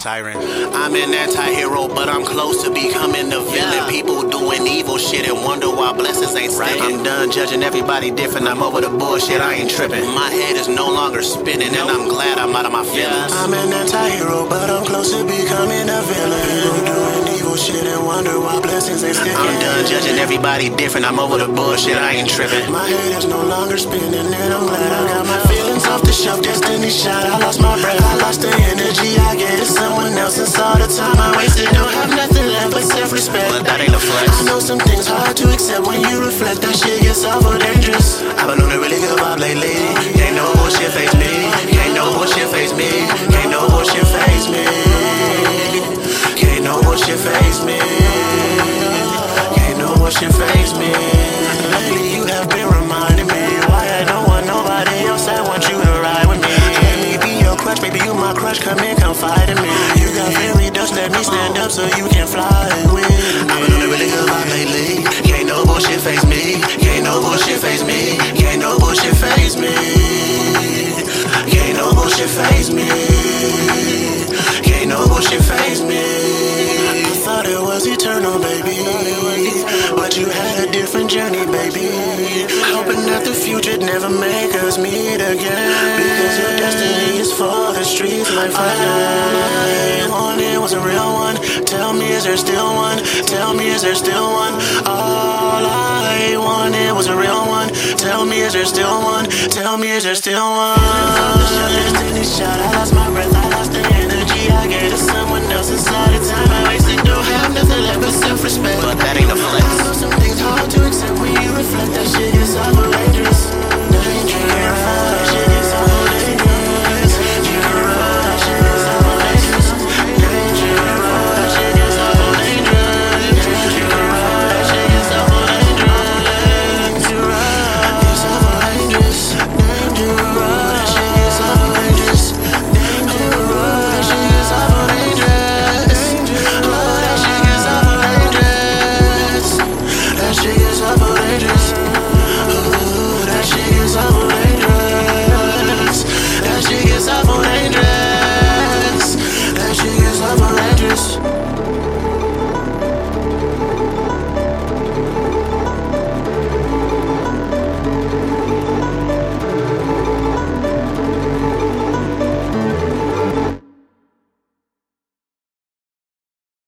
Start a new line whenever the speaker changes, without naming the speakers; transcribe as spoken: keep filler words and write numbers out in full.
Siren. I'm an anti-hero, but I'm close to becoming the villain. Yeah. People doing evil shit and wonder why blessings ain't sticking. Right. I'm done judging everybody different. I'm over the bullshit, I ain't tripping. My head is no longer spinning, and I'm glad I'm out of my feelings. Yeah. I'm an anti-hero, but I'm close to becoming a villain. People doing evil shit and wonder why blessings ain't sticking. I'm done judging everybody different. I'm over the bullshit, I ain't tripping. My head is no longer spinning, and I'm glad I got my feelings off the shelf. Destiny shot, I lost my breath, I lost the energy I get. It's someone else, since all the time I wasted. Don't have nothing left but self-respect. But that ain't a flex. I know some things hard to accept when you reflect. That shit gets awful dangerous. I've been on a really good vibe lately. Can't no bullshit face me. Can't no bullshit face me. Can't no bullshit face me. Can't no bullshit face me. Can't no bullshit face me. Lately you have been reminding me why I don't want nobody else. I want you to ride with me. Let me be your crutch, baby, you my crush. Come in, confide in me. You got fairy dust, let me stand up so you can fly with me. I've been on a really good vibe lately. Can't no bullshit face me. Can't no bullshit face me. Can't no bullshit face me. Can't no bullshit face me. Can't no bullshit face me. I thought it was eternal, baby, but you had a different journey, baby. Hoping that the future never make us meet again, because your destiny is for the streets, my friend. All I wanted was a real one. Tell me, is there still one? Tell me, is there still one? All I wanted was a real one. Tell me, is there still one? Tell me, is there still one?